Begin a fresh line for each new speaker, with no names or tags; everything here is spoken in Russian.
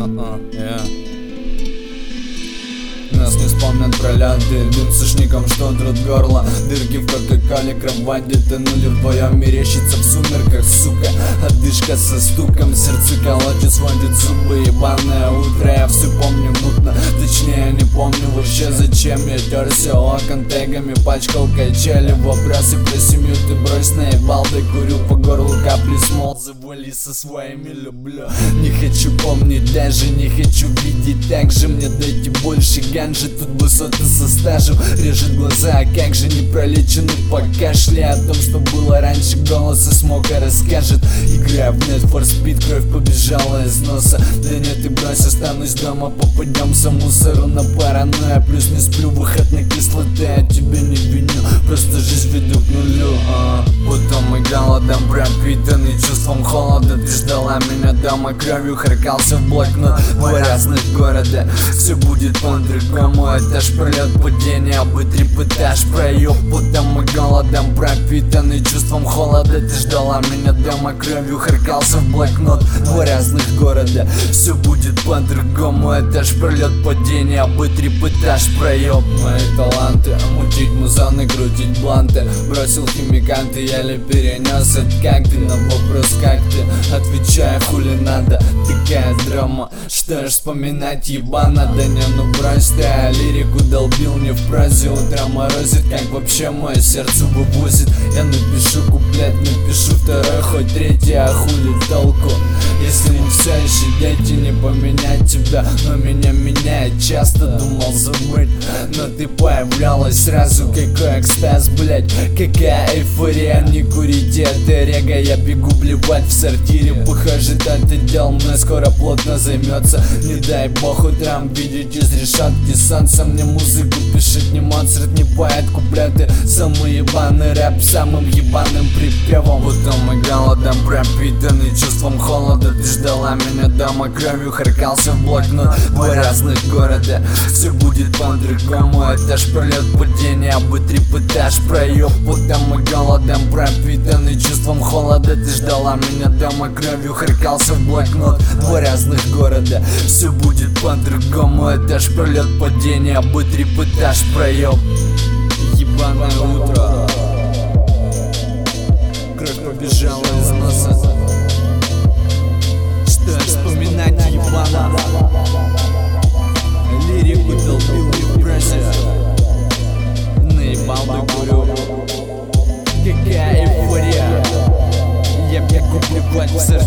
Нас не вспомнят пролеты, дым сушником, что трут горло. Дырки в кока-коле, кровать детонули. Вдвоем мерещится в сумерках, сука. Одышка со стуком, сердце колотит, сводит зубы. Ебаное утро, я все помню мутно. Точнее, не помню вообще, зачем я терся окон тегами, пачкал качели. Вопросы про семью ты брось, наебал, да курю по горлу капли смол. Завали со своими люблю. Не хочу помнить, даже не хочу видеть. Так же мне дайте больше ганжи. Тут высоты со стажем, режет глаза, а как же не пролечены по кашле. О том, что было раньше, голос и смока расскажет. Играя в Need for Speed, кровь побежала из носа. Да нет, и брось, останусь дома, попадемся мусору на паранойя. Плюс не сплю, выходной кислоты, а тебя не виню. Просто жизнь веду к нулю. Потом и голодом пропитанный чувством холода. Ты ждала меня дома, кровью харкался в блокнот. Два разных города, все будет по-другому. Этаж, пролет, падение, обытреп, этаж, проеб. Потом и голодом пропитанный чувством холода. Ты ждала меня дома, кровью харкался в блокнот. Два разных города, все будет по-другому. Этаж, пролет, падение, обытреп, этаж, проеб. Мои таланты, мутить музоны, крутить бланты. Бросил химиканты, еле перенес. Это как ты, на вопрос как ты? Отвечаю, хули надо, такая драма. Что ж вспоминать, ебано, да не, ну брось ты. А лирику долбил не в прозе. Утро морозит, как вообще мое сердце вывозит. Я напишу куплет, напишу второй, хоть третий, а хули толку? Если не все еще дети, не поменять тебя. Но меня меняет, часто думал забыть. Но ты появлялась сразу, какой экстаз, блять. Какая эйфория, не курите, это рега. Я бегу блевать в сортире, похоже, это дел мной скоро плотно займется. Не дай бог утром видеть из решетки солнца. Мне музыку пишет не Моцарт, не поэт, куплеты. Самый ебаный рэп, самым ебаным припевом. Потом и голодом пропитанный чувством холода. Ты ждала меня дома, кровью харкался в блокнот. Два разных города, все будет по-другому. Этаж, пролет, падение, обытреп, этаж, проеб. Потом и голодом пропитанный чувством холода. Ты ждала меня дома, кровью харкался в блокнот. Два разных города, все будет по-другому. Этаж, пролет, падение, обытреп, этаж, проеб. Ебаное утро, кровь побежала из носа. Что вспоминать, ебано? Лирику долбил не в прессе. Наебал, да курю. Какая эйфория. Я бегу плевать в сердце.